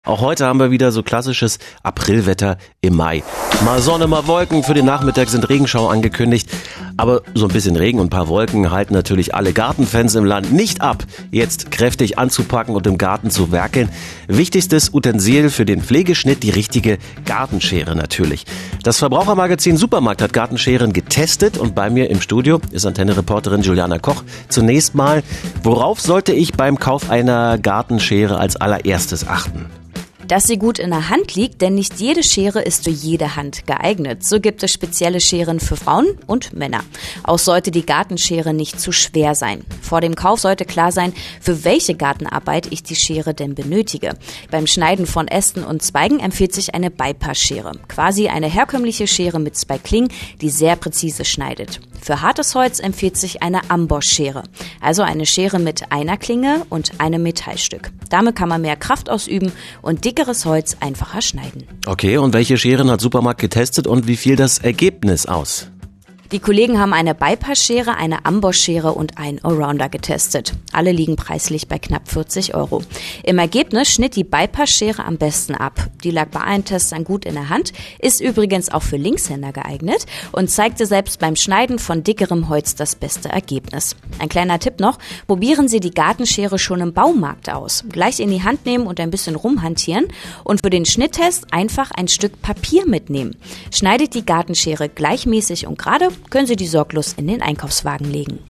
Auch heute haben wir wieder so klassisches Aprilwetter im Mai. Mal Sonne, mal Wolken. Für den Nachmittag sind Regenschauer angekündigt. Aber so ein bisschen Regen und ein paar Wolken halten natürlich alle Gartenfans im Land nicht ab, jetzt kräftig anzupacken und im Garten zu werkeln. Wichtigstes Utensil für den Pflegeschnitt, die richtige Gartenschere natürlich. Das Verbrauchermagazin Supermarkt hat Gartenscheren getestet und bei mir im Studio ist Antenne-Reporterin Juliana Koch. Zunächst mal, worauf sollte ich beim Kauf einer Gartenschere als allererstes achten? Dass sie gut in der Hand liegt, denn nicht jede Schere ist für jede Hand geeignet. So gibt es spezielle Scheren für Frauen und Männer. Auch sollte die Gartenschere nicht zu schwer sein. Vor dem Kauf sollte klar sein, für welche Gartenarbeit ich die Schere denn benötige. Beim Schneiden von Ästen und Zweigen empfiehlt sich eine Bypass-Schere. Quasi eine herkömmliche Schere mit zwei Klingen, die sehr präzise schneidet. Für hartes Holz empfiehlt sich eine Amboss-Schere. Also eine Schere mit einer Klinge und einem Metallstück. Damit kann man mehr Kraft ausüben und dickeres Holz einfacher schneiden. Okay, und welche Scheren hat Supermarkt getestet und wie fiel das Ergebnis aus? Die Kollegen haben eine Bypass-Schere, eine Amboss-Schere und einen Allrounder getestet. Alle liegen preislich bei knapp 40 €. Im Ergebnis schnitt die Bypass-Schere am besten ab. Die lag bei allen Testern gut in der Hand, ist übrigens auch für Linkshänder geeignet und zeigte selbst beim Schneiden von dickerem Holz das beste Ergebnis. Ein kleiner Tipp noch, probieren Sie die Gartenschere schon im Baumarkt aus. Gleich in die Hand nehmen und ein bisschen rumhantieren und für den Schnitttest einfach ein Stück Papier mitnehmen. Schneidet die Gartenschere gleichmäßig und gerade, können Sie die sorglos in den Einkaufswagen legen.